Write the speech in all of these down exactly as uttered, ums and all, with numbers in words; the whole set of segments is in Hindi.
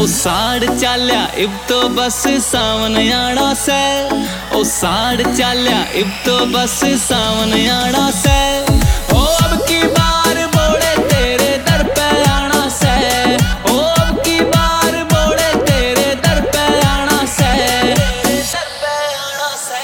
ओ साड़ चाल्या इब तो बस सावन आना से, ओ साड़ चाल्या इब तो बस सावन आना से। ओ अब की बार बोले तेरे दर पे आना से, ओ अब की बार बोले तेरे दर पे आना से, दर पे आना से।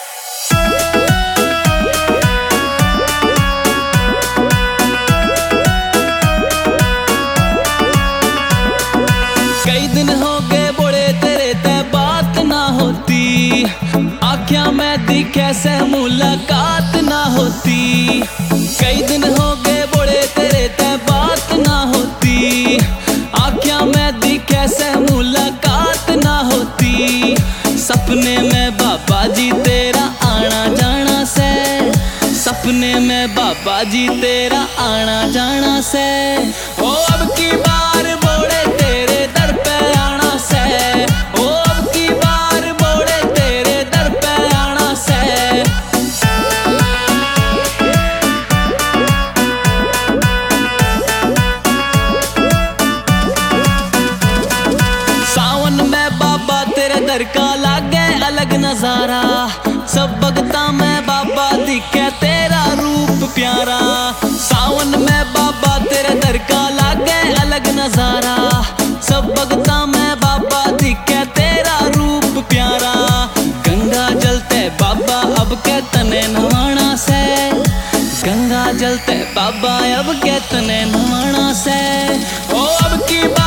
कई दिन हो गए बोले तेरे ते बात ना होती, आँखियां में दिखे से मुलाकात ना होती। कई दिन हो गए बोले तेरे ते बात ना होती, आँखियां में दिखे से मुलाकात ना होती। सपने में बाबा जी तेरा आना जाना से, सपने में बाबा जी तेरा आना जाना से। ओ अब की बार बोले तेरे दर पे आना से, ओ अब की बार बोले तेरे दर पे आना से। सावन में बाबा तेरे दर का लागे अलग नजारा, सब भगता में बाबा दिखे तेरा रूप प्यारा। सावन में बाबा तेरे दर का लागे अलग नजारा, सब भगता में बाबा दिखे तेरा रूप प्यारा। गंगा जलते बाबा अब के तने नवाना से, गंगा जलते बाबा अब के तने नवाना से। ओ अब की